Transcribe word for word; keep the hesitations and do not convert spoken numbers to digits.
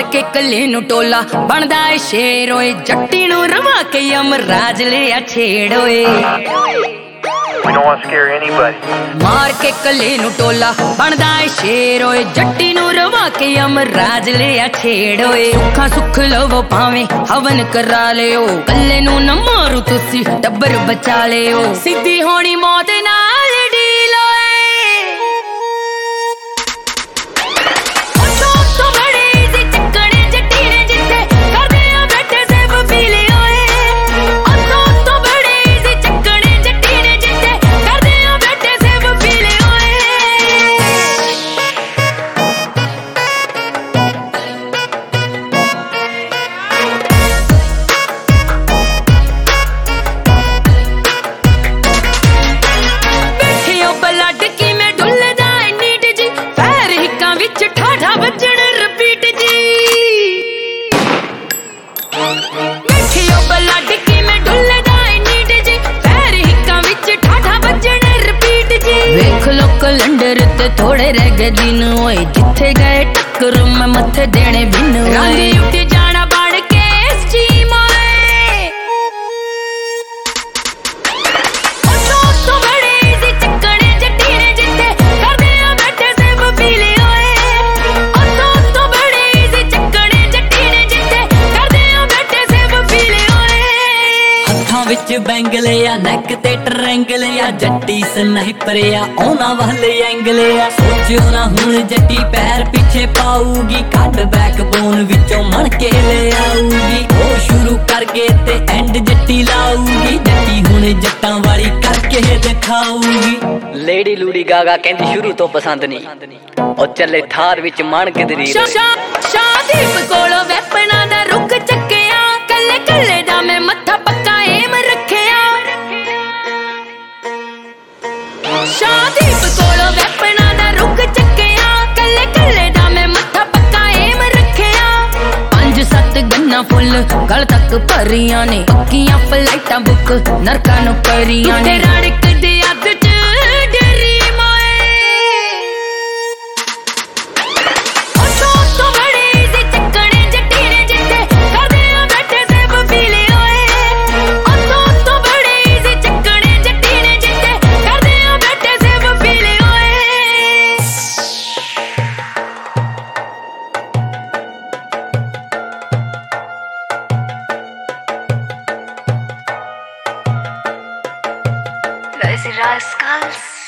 के कले नू टोला बनदा है शेर ओए जट्टी नू रवा के यमराज लिया छेड़ ओए We don't want to scare anybody. मार के कले नू टोला बनदा है शेर ओए जट्टी नू रवा के यमराज लिया छेड़ ओए सुखा सुख लवो भावे हवन करा लियो कले नू न मारू तुसी टब्बर बचा लियो सीधी होनी मौत नाल डील ओए कैलेंडर ते थोड़े रह गए दिन ओए जिथे गए टक्कर मैं मथे देने बिन रांदी उठ जाना बन के स्टीम ओए ओ तो तो बड़े इजी चक्कने जट्टी ने जिथे करदे आ बैठे से बफीले ओए ओ तो तो बड़े इजी चक्कने जट्टी ने जिथे करदे आ बैठे से बफीले ओए हत्थां विच बैंगले आ नैक ते ट्रैंगल आ जट्टी स्नाइपर आ ओना वाले एंगल आ सोचियो ना हुण जट्टी पैर पीछे पाऊगी कट बैक बोन विचों मन के ले आऊगी ओ शुरू करके ते एंड जट्टी लाऊगी जट्टी हुण जट्टां वाली करके दिखाऊगी लेडी लूड़ी गागा कहंदी शुरू तो पसंद नहीं ओ चले थार विच मान किधरी शादीप कोलो वेपना दा रुख चक्किया कल्ले कल्ले दा मैं मत्था पक्का एम रखिया शादीप कोलो वेपना दा रुख चक्किया कल्ले कल्ले दा मैं मत्था पक्का एम रखिया पंज सत्त गन्ना फुल गल तक भरियां ने पक्कियां फ्लाइटां बुक नरकां नू करियां ने रड़क दे अग च डरी मोए ओ तो तो बड़े इजी चक्कने जट्टी ने जिथे करदे आ बैठे से बफीले ओए ओ तो तो बड़े इजी चक्कने जट्टी ने जिथे करदे आ बैठे से बफीले ओए Lazy Rascals.